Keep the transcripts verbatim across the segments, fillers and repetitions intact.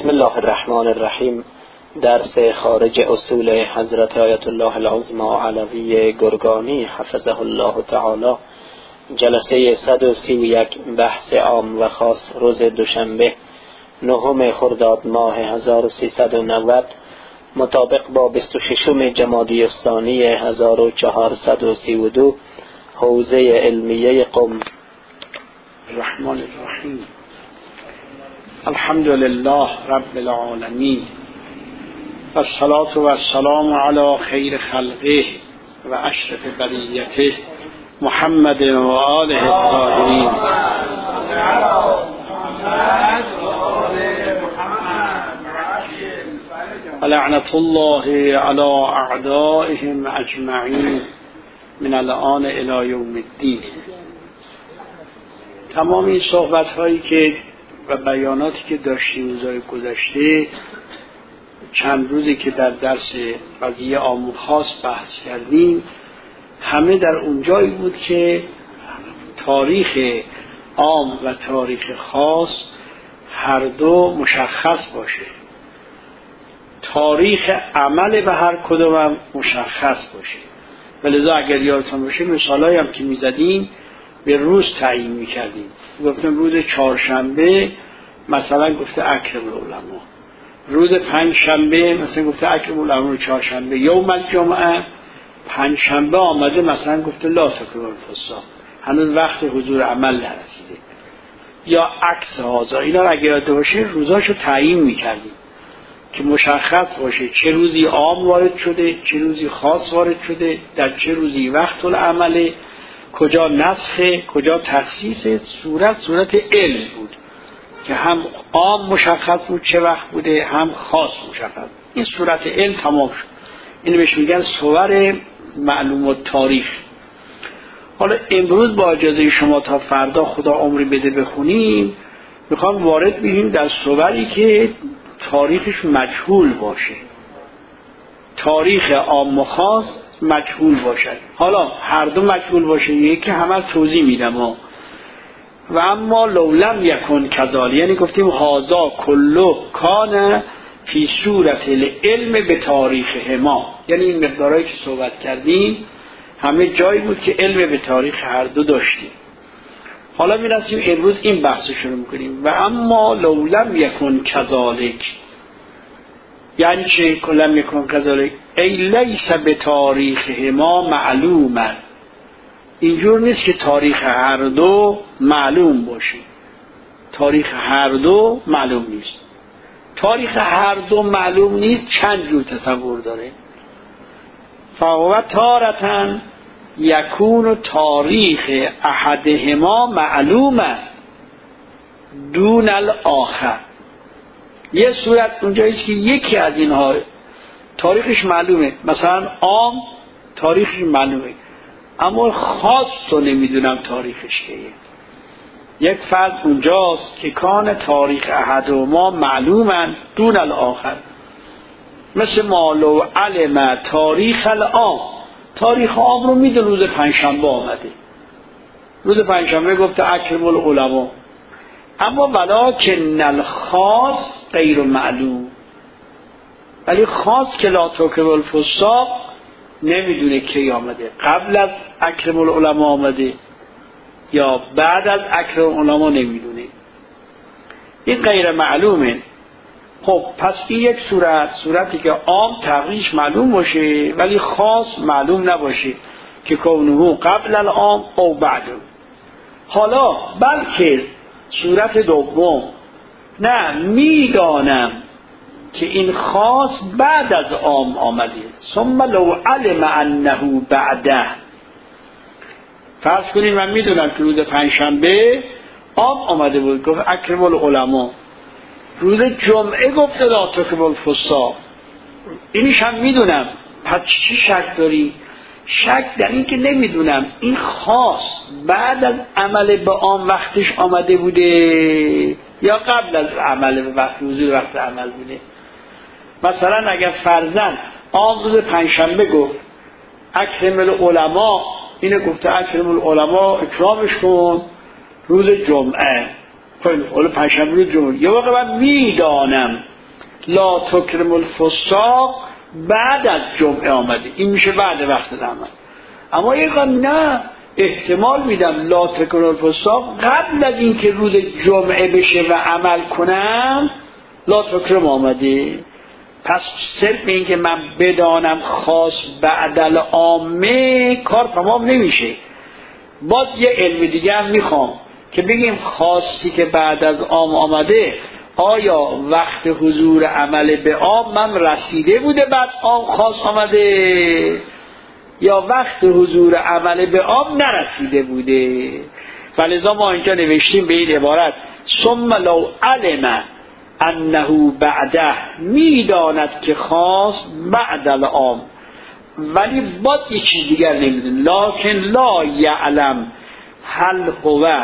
بسم الله الرحمن الرحیم. درس خارج اصول حضرت آیت الله العظمی علوی گرگانی حفظه الله تعالی، جلسه صد و سی و یک، بحث عام و خاص، روز دوشنبه نهم خرداد ماه هزار و سیصد و نود مطابق با بیست و ششم جمادی الثانی هزار و چهارصد و سی و دو، حوزه علمیه قم. الرحمن الرحیم. الحمد لله رب العالمین و الصلاة و السلام علی خیر خلقه و اشرف بریته محمد و آله الطاهرین. لعنت الله علی اعدائهم اجمعین من الان الی یوم الدین. تمام این صحبت هایی که و بیاناتی که داشتیم روزهای گذشته، چند روزی که در درس قضیه عام و خاص بحث کردیم، همه در اونجایی بود که تاریخ عام و تاریخ خاص هر دو مشخص باشه، تاریخ عمل به هر کدوم هم مشخص باشه. ولذا اگر یادتون باشه مثالایی هم که میزدیم به روز تعیین میکردیم. گفتم روز چهارشنبه مثلا گفته اکرم العلماء، روز پنجشنبه مثلا گفته اکرم العلماء، چهارشنبه یوم الجمعه، پنجشنبه آمده مثلا گفته لا تکرموا الفساق، هنوز وقت حضور عمل نرسیده، یا عکس هذا. اینا اگه یاد باشه روزاشو تعیین میکردیم که مشخص باشه چه روزی عام وارد شده، چه روزی خاص وارد شده، در چه روزی وقت العمله، کجا نسخه، کجا تخصیص. صورت صورت علم بود که هم عام مشخص بود چه وقت بوده، هم خاص مشخص. این صورت علم تمام شد. اینو بهش میگن صور معلومات تاریخ. حالا امروز با اجازه شما تا فردا خدا عمری بده بخونیم، میخوام وارد بشیم در صوری که تاریخش مجهول باشه، تاریخ عام و خاص مجهول باشد. حالا هر دو مجهول باشه، یکی همه توضیح میدم ها. و اما لو لم یکن کذالک، یعنی گفتیم هازا کلو کان فی صورت العلم به تاریخ ما، یعنی این مقدارهایی که صحبت کردیم همه جایی بود که علم به تاریخ هر دو داشتیم. حالا میرسیم امروز این بحث رو شروع میکنیم. و اما لو لم یکن کذالک، یعنی چه لم یکن کذالک؟ ای لیس به تاریخ ما معلومه، اینجور نیست که تاریخ هر دو معلوم باشه. تاریخ هر دو معلوم نیست. تاریخ هر دو معلوم نیست چند جور تصور داره. فهو تارةً یکون تاریخ احدهما معلومه دون الاخر. یه صورت اونجاییست که یکی از اینها تاریخش معلومه، مثلا عام تاریخش معلومه اما خاص رو نمیدونم تاریخش کیه. یک فرض اونجاست که کان تاریخ احدهما معلومن دون الاخر، مثل ما لو علم تاریخ العام، تاریخ عام رو میدون روز پنجشنبه آمده، روز پنجشنبه گفته اکرم العلماء، اما ولکن الخاص غیر معلوم، ولی خاص که لا تکرم الفساق نمیدونه کی آمده، قبل از اکرم العلماء آمده یا بعد از اکرم العلماء نمیدونه. این غیر معلومه. خب پس این یک صورت، صورتی که عام تقریش معلوم باشه ولی خاص معلوم نباشه که کونه قبل العام او بعد. حالا بلکه صورت دوم، نه میدانم که این خاص بعد از عام آمده، ثم لو علم انه بعده. فرض کنید من میدونم که روز پنجشنبه عام آمده بود، گفت اکرم العلماء، روز جمعه گفت لا تکرموا الفساق، اینیش هم میدونم. پس چی شک داری؟ شک در این که نمیدونم این خاص بعد از عمل به عام وقتش آمده بوده یا قبل از عمل به وقت حضور وقت عمل بوده. مثلا اگر فرضاً عام روز پنجشنبه گفت اکرم العلماء، اینو گفته اکرم العلماء اکرامش کن روز جمعه، خیلی حالا پنجشنبه روز جمعه، یه واقع من میدانم لا تکرم الفساق بعد از جمعه آمده، این میشه بعد وقت العمل. اما یک نه، احتمال میدم لا تکرم الفساق قبل از اینکه روز جمعه بشه و عمل کنم لا تکرم آمده. پس صرف این که من بدانم خاص بعدل عامه کار تمام نمیشه. باز یه علم دیگه هم میخوام که بگیم خاصی که بعد از عام آمده آیا وقت حضور عمل به عام من رسیده بوده بعد عام خاص آمده یا وقت حضور عمل به عام نرسیده بوده. ولذا ما اینجا نوشتیم به این عبارت ثم لو علم انه بعده، میداند که خاص بعد العام، ولی باید یه چیز دیگر نمیدونه، لکن لا یعلم هل هو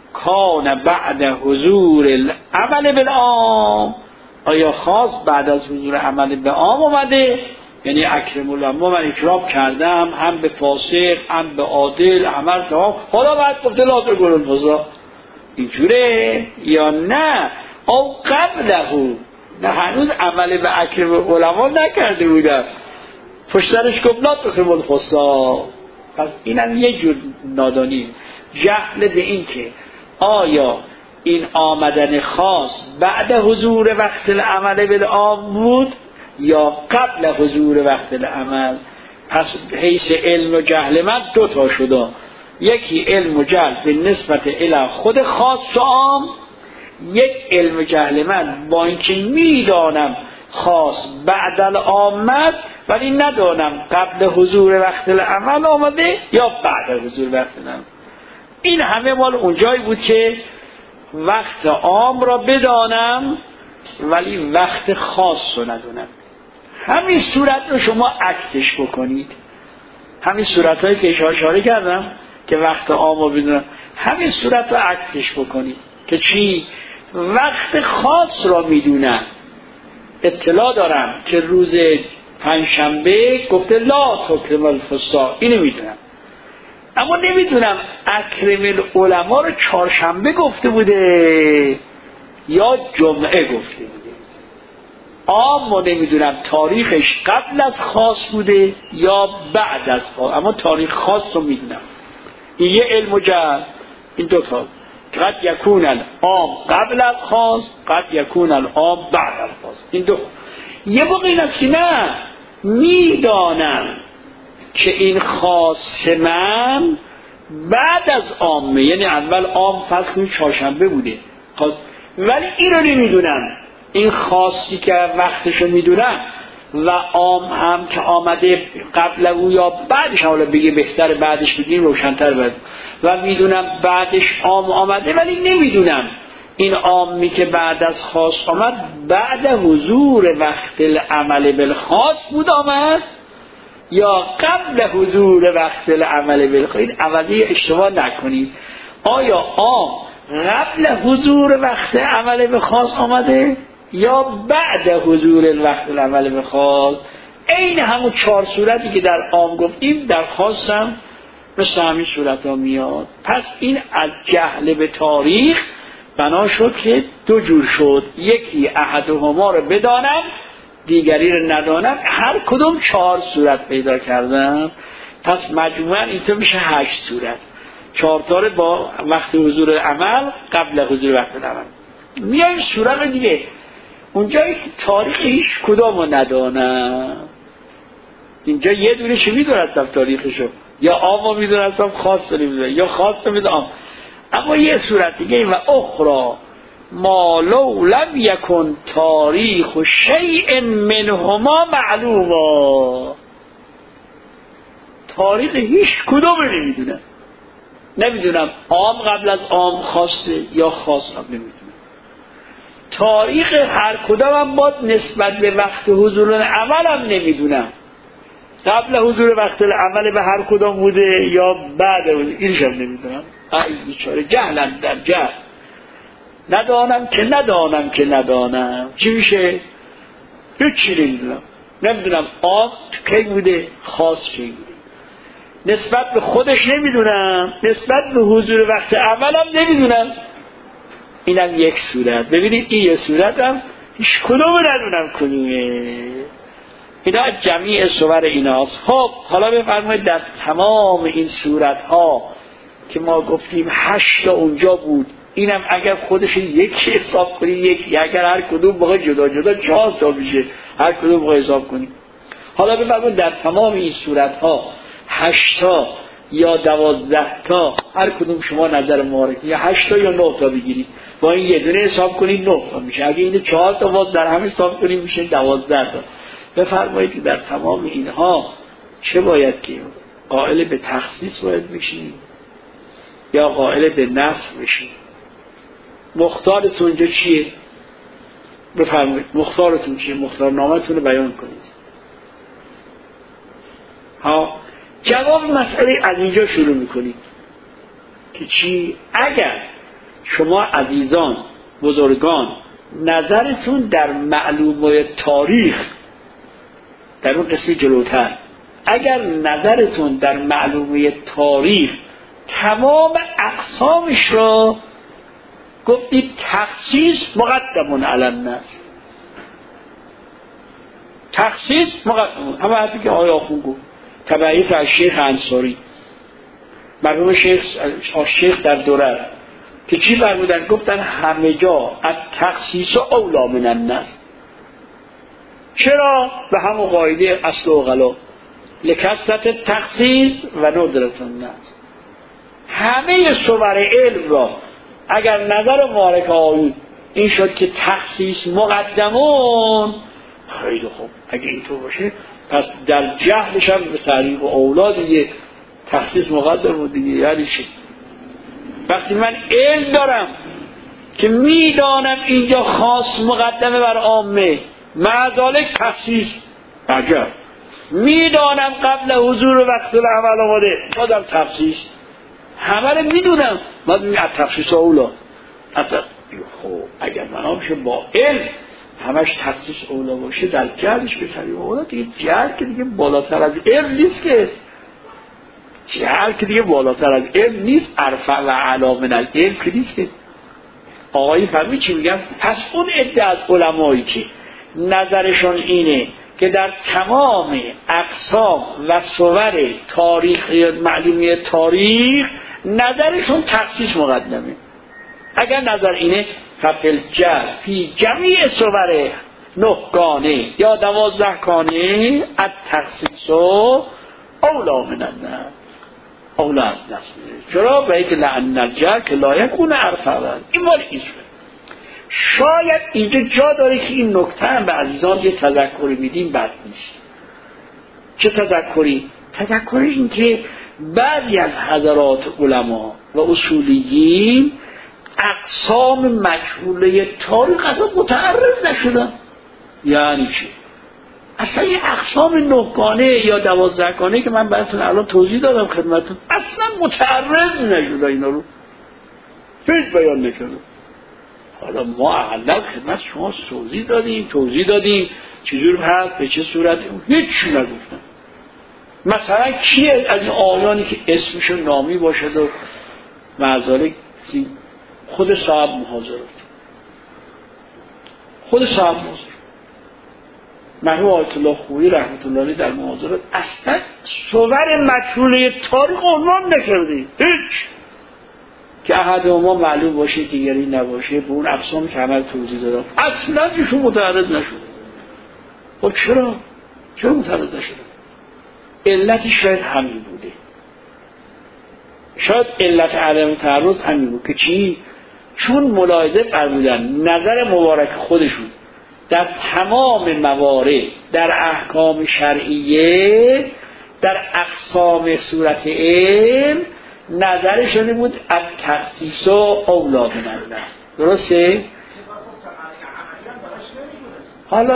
کان بعد حضور العمل بالعام، آیا خاص بعد از حضور عمل به عام اومده، یعنی اکرم العلما من اکرام کردم هم به فاسق هم به عادل عمل تمام، حالا بعد گفته لا تکرم الفساق، اینجوره یا نه او قبله، نه هنوز عمل به اکرم علما نکرده بودم پشترش گفت لا تکرم الفساق. پس اینم یه جور نادانی، جهل به این که آیا این آمدن خاص بعد حضور وقت العمل بالعام بود یا قبل حضور وقت العمل. پس حیث علم و جهل من دو تا شده، یکی علم و جهل به نسبت الی خود خاص و عام، یک علم و جهل من با اینکه میدانم خاص بعد العامت ولی ندانم قبل حضور وقت العمل آمده یا بعد حضور وقت العمل. این همه مال اونجایی بود که وقت عام را بدانم ولی وقت خاص رو ندونم. همین صورت رو شما عکسش بکنید، همین صورت هایی که اشاره کردم که وقت عام رو بدونم، همین صورت رو عکسش بکنید که چی؟ وقت خاص را میدونم، اطلاع دارم که روز پنجشنبه گفته لا تکرم الفساق، اینو میدونم، اما نمیدونم اکرم العلما رو چهارشنبه گفته بوده یا جمعه گفته بوده. اما نمیدونم تاریخش قبل از خاص بوده یا بعد از خاص، اما تاریخ خاص رو میدونم. این یه علم و جهل، این دوتا قد یکون العام قبل از خاص، قد یکون العام بعد از خاص. این دو یه موقع این است که نه میدانم که این خاص من بعد از عامه، یعنی اول عام فرض کنید چهارشنبه بوده خاص، ولی این رو نمیدونم، این خاصی که وقتشو میدونم و عام هم که آمده قبل او یا بعدش، حالا بگه بهتر بعدش بگیم روشن‌تر بعد، و میدونم بعدش عام آمده ولی نمیدونم این عامی که بعد از خاص آمد بعد حضور وقت العمل بالخاص بود آمد یا قبل حضور وقت العمل بالخاص. این اولی اشتباه نکنید، آیا عام قبل حضور وقت عمل بالخاص آمده یا بعد حضور الوقت العمل بالخاص؟ این همون چهار صورتی که در عام گفتیم در خاص هم مثل همین صورت ها میاد. پس این از جهل به تاریخ بنا شد که دو جور شد، یکی احدهما رو بدانم دیگری رو ندانم، هر کدوم چهار صورت پیدا کردم. پس مجموعاً اینطور میشه هشت صورت، چهار تا با وقت حضور عمل قبل حضور وقت العمل. میایم صورت دیگه، اونجایی که تاریخ هیچ کدوم رو ندانم، اینجا یه دونش میدونستم تاریخشو، یا عامو میدونستم خاص رو نمیدونم، یا خاص رو میدونم. اما یه صورت دیگه و اخرى ما لو لم یکن تاریخ و شیء منهما معلوما، تاریخ هیچ کدوم رو نمیدونم، نمیدونم عام قبل از عام خاصه یا خاص قبل، نمیدونم تاریخ هر کدوم هم باید نسبت به وقت حضور العمل هم نمیدونم، قبل حضور وقت العمل به هر کدوم بوده یا بعد حضور، اینش هم نمیدونم. ای بیچاره جهلم در جهل، ندانم که ندانم که ندانم چی میشه؟ هیچی نمیدونم، نمیدونم عام کی بوده خاص کی بوده، نسبت به خودش نمیدونم، نسبت به حضور وقت عملم نمیدونم. اینم یک صورت. ببینید این یه صورت هم هیچ کدوم ندونم کدومه. اینا جمیع صور ایناست. خب حالا بفرمایید در تمام این صورتها که ما گفتیم هشت تا اونجا بود، اینم اگر خودش یکی حساب کنی یکی، اگر هر کدوم بخوای جدا جدا چهار تا میشه، هر کدوم بخوای حساب کنی. حالا بفرمایید در تمام این صورتها هشت تا یا دوازده تا، هر کدوم شما نظر مبارک یا هشت تا یا نه تا بگیرید، با این یه دونه حساب کنید نه تا میشه. اگه این چهار تا باز در هم حساب کنید میشه دوازده تا. بفرمایید در تمام اینها چه باید که قائل به تخصیص باید بشید یا قائل به نصب بشید؟ مختارتون اینجا چیه؟ بفرمایید مختارتون چیه؟ مختار نامتون رو بیان کنید. ها جواب مسئله از اینجا شروع میکنید که چی؟ اگر شما عزیزان بزرگان نظرتون در معلومه تاریخ، در اون قسمی جلوتر، اگر نظرتون در معلومه تاریخ تمام اقسامش را گفتید تخصیص مقدمون علی النص، تخصیص مقدمون، همه حرفی که آقای آخوند گفت تبعیت از شیخ انصاری مرحوم شیخ شیخ در دوره که چی فرمودن؟ گفتن همه جا از تخصیص اولا من النص. چرا؟ به همون قاعده اصل و غلا لکثرت تخصیص و ندرت النص. همه صور علم را اگر نظر مبارک آیون این شد که تخصیص مقدمون، خیلی خوب، اگه اینطور باشه پس در جهلش هم به تعریف اولاد دیگه تخصیص مقدم دیگه. یعنی چی؟ وقتی من علم دارم که میدانم اینجا خاص مقدمه بر عامه، معذالک تخصیص عجب، میدانم قبل حضور وقت العمل آماده بازم تخصیص، همه رو میدونم باید میگه تخصیص اولا. خب اگر منام شه با علم همش تخصیص اولا باشه، در جهلش به تعریف اولا دیگه جهل که دیگه بالاتر از علم نیست، که جهل که دیگه بالاتر از علم نیست، ارفع و اعلی من العلم که نیست. که آقایی فهمی چی میگم؟ پس اون عده از علمایی که نظرشون اینه که در تمام اقسام و صور تاریخ معلومی تاریخ نظرشون تخصیص مقدمه، اگر نظر اینه ففل جر فی جمیع صور نه گانه یا دوازده گانه از تخصیص و اولا من النص، اولا از نصب. چرا؟ به اینکه لعن الجر که لا یکون ارفع. این مال ایشون. شاید اینجا جا داره که این نکته هم به عزیزان یه تذکری میدیم، بد نیست. چه تذکری؟ تذکری این که بعضی از حضرات علما و اصولیین اقسام مجهوله تاریخ اصلا متعرض نشدن. یعنی چی؟ اصلا این اقسام نهگانه یا دوازدهگانه که من براتون الان توضیح دادم خدمتتون اصلا متعرض نشدن، اینا رو هیچ بیان نکردن. حالا ما اقلا خدمت شما توضیح دادیم توضیح دادیم چجور هست به چه صورت، هیچ نگفتن. مثلا کیه از این آیانی که اسمشون نامی باشد و معذالک خود صاحب محاضرات، خود صاحب محاضرات مرحوم آیت الله خویی رحمت الله علیه در محاضرات اصلا صور مجهوله تاریخ عنوان نکرده، هیچ که احد ما معلوم باشه دیگری نباشه، به اون اقسام که همه توضیح دادم اصلا ایشون متعرض نشد. خب چرا؟ چرا متعرض نشد؟ علتش شاید همین بوده، شاید علت عدم تعرض همین بود که چی؟ چون ملاحظه فرمودن نظر مبارک خودشون در تمام موارد در احکام شرعیه در اقسام صورت علم نظرشون بود از تخصیص و اولا من النص. درسته؟ حالا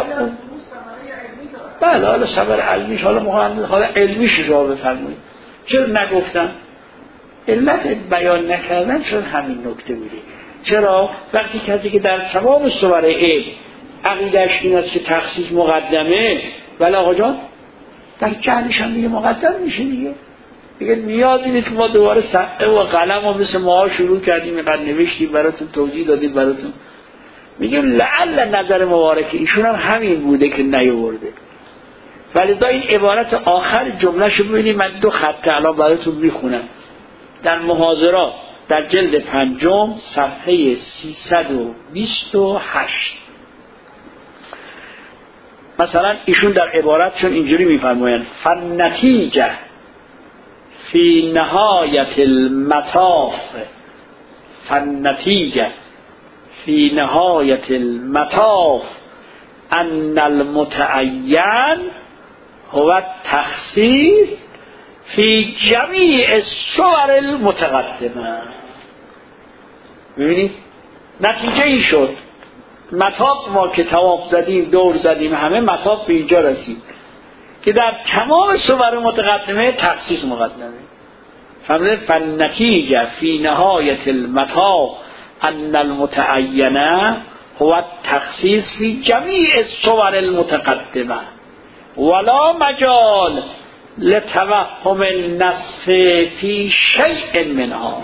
بله حالا صبر علمیش حالا مهندس حالا علمیش رو بفرمایید. چرا نگفتن؟ علت بیان نکردن چون همین نکته بوده. چرا؟ وقتی کسی که در تمام صور علم عقیده‌اش این است که تخصیص مقدمه، ولی آقا جان در جهلش هم دیگه مقدم میشه دیگه. دیگه نیازی نیست که ما دوباره صفحه و قلم و مثل ما شروع کردیم اینقدر نوشتیم براتون توضیح دادیم براتون. میگیم لعل نظر مبارک ایشون هم همین بوده که نیاورده. ولذا این عبارت آخر جملهشو ببینید، من دو خط الان براتون میخونم. در محاضرات در جلد پنجم صفحه سیصد و بیست و هشت مثلا ایشون در عبارتشون اینجوری میفرمایند: فالنتیجه فی نهایت المطاف فالنتیجه فی نهایت المطاف ان المتعین هو التخصیص فی جمیع الصور المتقدمه. ببینید نتیجه این شد، مطاف ما که طواف زدیم دور زدیم همه مطاف به اینجا رسید که در تمام صور متقدمه تخصیص مقدمه. فهمیدید؟ فالنتیجه فی نهایت المطاف ان المتعین هو التخصیص فی جمیع الصور المتقدمه ولا مجال لتوهم النسخ فی شیء منها.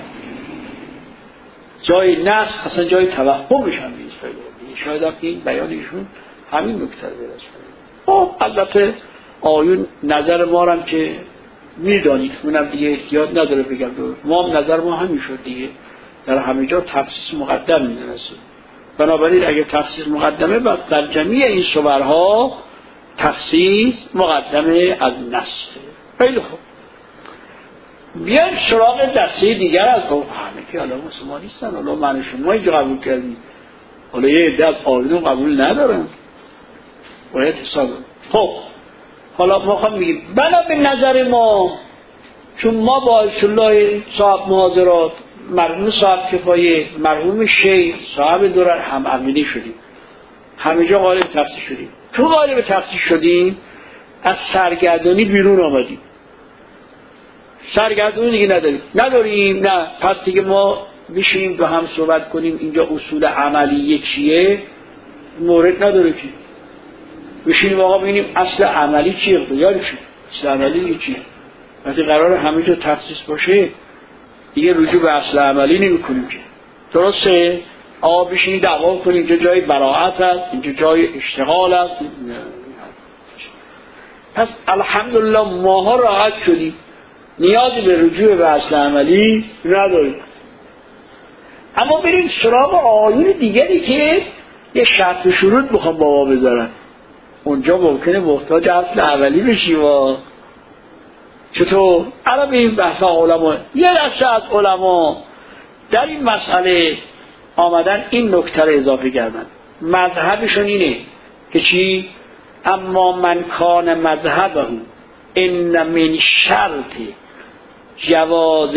جای نسخ اصلا جای توهمش هم نیست. شاید هم این بیانشون همین نکته رو برسونه. البته آیون نظر ما هم که میدانید، منم دیگه احتیاط نداره بگم دور. ما هم نظر ما همین شد دیگه، در همه جا تخصیص مقدم میدونستیم. بنابراین اگه تخصیص مقدمه بس در جمیع این صورها تخصیص مقدمه از نسخ. خیلی خوب، بیایم سراغ دسته دیگر از همه که حالا مسلمان نیستن. حالا من شما اینجا قبول کردیم، حالا یه عده از آیون قبول ندارن، باید حساب. خب حالا ما خواهم میگیم بنا به نظر ما، چون ما با الله صاحب محاضرات، مرحوم صاحب کفایه، مرحوم شیخ صاحب درر هم امینی شدیم، همه جا غالب تخصیص شدیم. تو غالب تخصیص شدیم از سرگردانی بیرون آمدیم. سرگردانی دیگه نداریم نداریم نه پس دیگه ما بشینیم دو هم صحبت کنیم اینجا اصول عملی چیه، مورد نداره که بشینیم آقا ببینیم اصل عملی چیه. یادی شد اصل عملی چیه؟ وقتی قرار همه جا تخصیص باشه دیگه رجوع به اصل عملی نمی کنیم که. درسته؟ آقا بشینیم دعوا کنیم اینجا جای براعت هست، اینجا جای اشتغال هست. پس الحمدلله ماها راحت شدیم، نیازی به رجوع به اصل عملی نداریم. اما بریم سراغ آیون دیگری که یه شرط و شروط بخوام بابا بذارن، اونجا ممکنه محتاج اصل عملی بشیم. و چطور؟ الان به این بحث علما، یه دسته از علما در این مسئله آمدن این نکته رو اضافه کردن. مذهبشون اینه که چی؟ اما من کان مذهبه ان من شرط جواز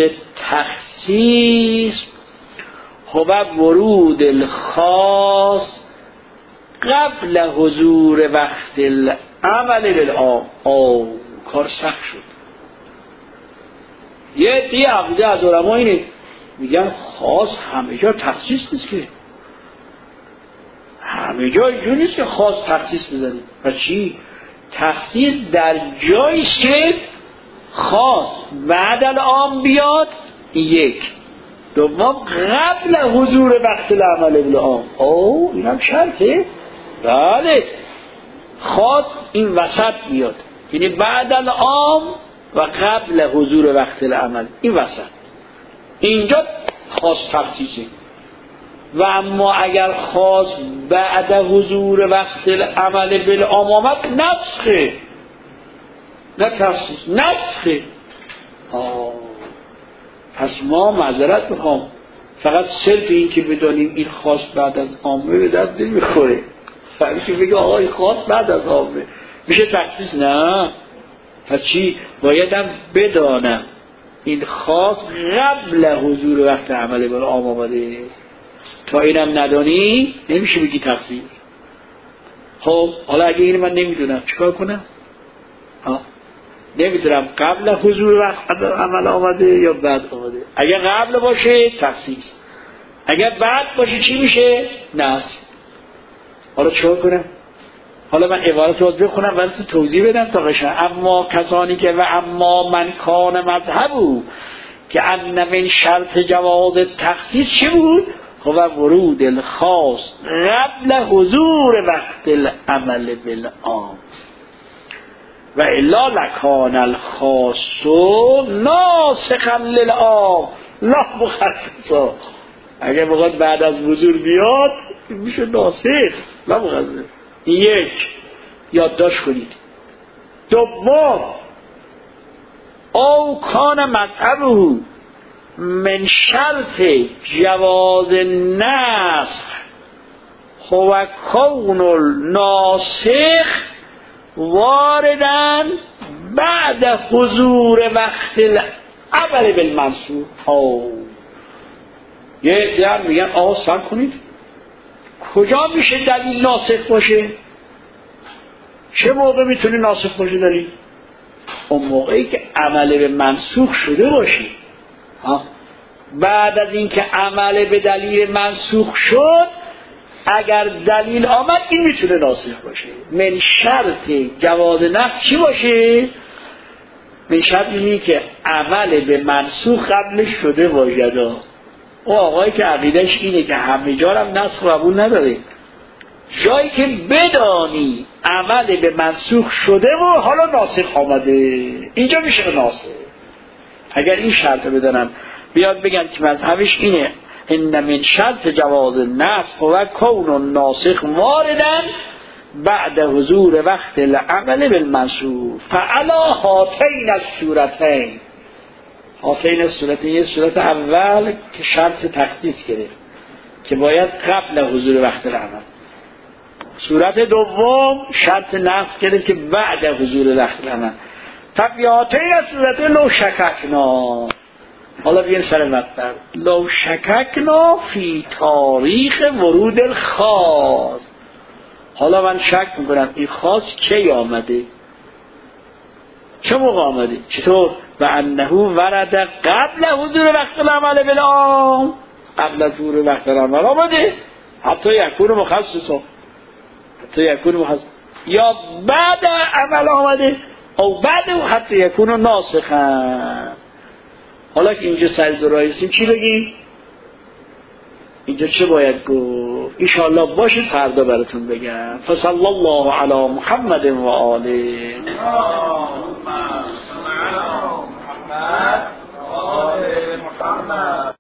تخصیص هو ورود الخاص قبل حضور وقت العمل بالعام. آو کار سخت شد. یه دیگه عقیده از علما اینه، میگن خاص همه جا تخصیص نیست که، همه جا اینجور نیست که خاص تخصیص بزنیم. پس چی؟ تخصیص در جاییست که خاص بعد العام بیاد، یک. دوم قبل حضور وقت العمل بالعام. او این هم شرطه. بله خاص این وسط بیاد، یعنی بعد العام و قبل حضور وقت العمل، این وسط اینجا خاص تخصیصه. و اما اگر خاص بعد حضور وقت العمل بالعام آمد نسخه، نه تخصیص، نسخه. آه. پس ما معذرت میخوام، فقط صرف این که بدانیم این خاص بعد از عامه به درد نمیخوره. فهمیشه بگه آقا این خاص بعد از عامه میشه تخصیص؟ نه. پس چی؟ بایدم بدانم این خاص قبل حضور وقت عمل بالعام آمده. تا اینم ندانی نمیشه بگی تخصیص. خب حالا اگه این من نمیدونم چیکار کنم؟ ها نمیدونم قبل حضور وقت عمل آمده یا بعد آمده. اگر قبل باشه تخصیص، اگر بعد باشه چی میشه؟ نسخ. حالا چیکار کنم؟ حالا من عبارت رو بخونم ولی تو توضیح بدم تا قشنگ. اما کسانی که و اما من کان مذهبو که ان من شرط جواز تخصیص چه بود؟ هو ورود الخاص قبل حضور وقت العمل بالعام و الا لکان الخاص ناسخا للعام لا مخصصا. اگه بخواد بعد از حضور بیاد میشه ناسخ لا مخصص. یک یادداشت کنید. دوم او کان مذهبه من شرط جواز النسخ هو کون الناسخ واردن بعد حضور وقت العمل بالمنسوخ. او یه در میگن آقا سر کنید، کجا میشه دلیل ناسخ باشه؟ چه موقع میتونه ناسخ باشه دلیل؟ اون موقعی که عمل به منسوخ شده باشه. ها؟ بعد از اینکه عمل به دلیل منسوخ شد اگر دلیل آمد این میتونه ناسخ باشه. من شرط جواز نسخ چی باشه؟ من شرط اینه که عمل به منسوخ قبلش شده باشه. او آقایی که عقیدش اینه که همه جا هم نسخ قبول نداره، جایی که بدانی عمل به منسوخ شده و حالا ناسخ آمده اینجا میشه ناسخ. اگر این شرط بدانن بیاد بگن که مذهبش اینه ان من شرط جواز النسخ و کون الناسخ واردن بعد حضور وقت العمل بالمنسوخ فعلا هاتین الصورتین. هاتین الصورتین، یه صورت اول که شرط تخصیص گرفت که باید قبل حضور وقت العمل، صورت دوم شرط نسخ گرفت که بعد حضور وقت العمل. فبیاتین الصورتین لو شککنا. حالا بیاین سر مطلب. لو شککنا فی تاریخ ورود الخاص. حالا من شک میکنم این خاص کی آمده، چه موقع آمده، چطور؟ و انه ورد قبل حضور وقت العمل بالعام. قبل از حضور وقت العمل آمده حتی یکون مخصصا، حتی یکون مخصص، یا بعد عمل آمده او بعد حتی یکون ناسخا. حالا که اینجا سر درایستیم چی بگیم؟ اینجا چه باید گفت؟ انشاءالله باشید فردا براتون بگم. فصلی الله علی محمد و آله. محمد و آل محمد.